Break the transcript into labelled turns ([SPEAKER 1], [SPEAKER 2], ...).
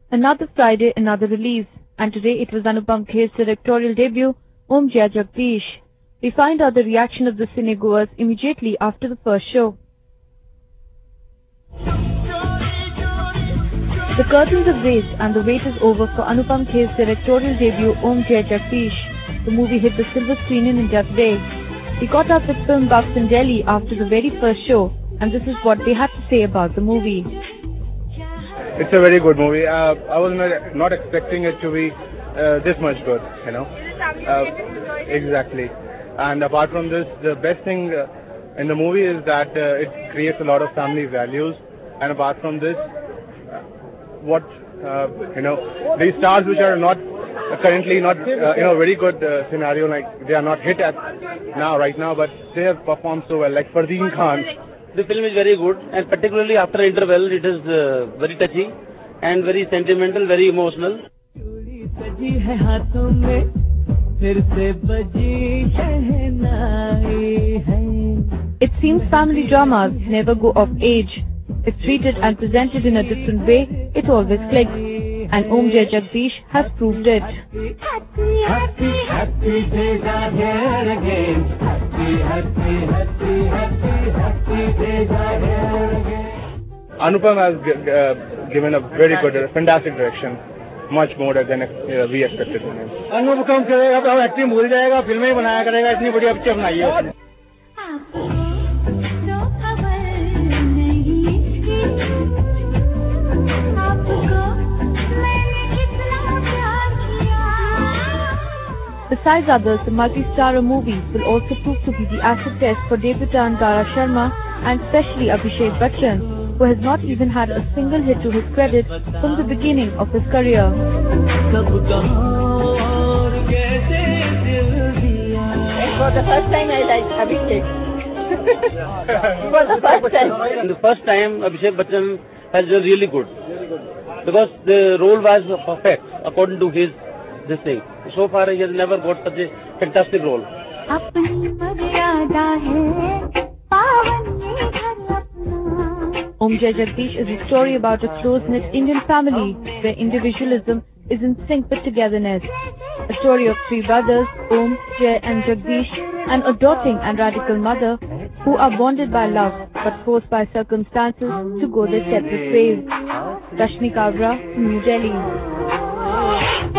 [SPEAKER 1] Another Friday, another release, and today it was Anupam Kher's directorial debut, Om Jai Jagdish. We find out the reaction of the cinegoers immediately after the first show. The curtains have raised and the wait is over for Anupam Kher's directorial debut, Om Jai Jagdish. The movie hit the silver screen in India today. We caught up with film buffs in Delhi after the very first show, and this is what they had to say about the movie.
[SPEAKER 2] It's a very good movie. I was not expecting it to be this much good, you know. Exactly. And apart from this, the best thing in the movie is that it creates a lot of family values. And apart from this, these stars which are not currently not very good scenario, like they are not hit right now, but they have performed so well, like Fardeen Khan.
[SPEAKER 3] The film is very good, and particularly after interval, it is very touching and very sentimental, very emotional.
[SPEAKER 1] It seems family dramas never go of age. If treated and presented in a different way, it always clicks. And Om Jai Jagdish has proved it.
[SPEAKER 2] Anupam has given a very good, fantastic direction. Much more than we expected from him.
[SPEAKER 4] Anupam करेगा तो acting भूल जाएगा, फिल्में ही बनाया करेगा, इतनी बड़ी picture बनाई है।
[SPEAKER 1] Besides others, the multi-starrer movie will also prove to be the acid test for debutant Dara Sharma and especially Abhishek Bachchan, who has not even had a single hit to his credit from the beginning of his career.
[SPEAKER 5] For the first time I liked Abhishek. For the first time.
[SPEAKER 3] And the first time Abhishek Bachchan has done really good. Because the role was perfect according to this thing. So far he has never got such a fantastic role.
[SPEAKER 1] Om Jai Jagdish is a story about a close-knit Indian family where individualism is in sync with togetherness. A story of three brothers, Om, Jai and Jagdish, and a doting and radical mother who are bonded by love but forced by circumstances to go their separate ways. Rashmi Kabra, New Delhi.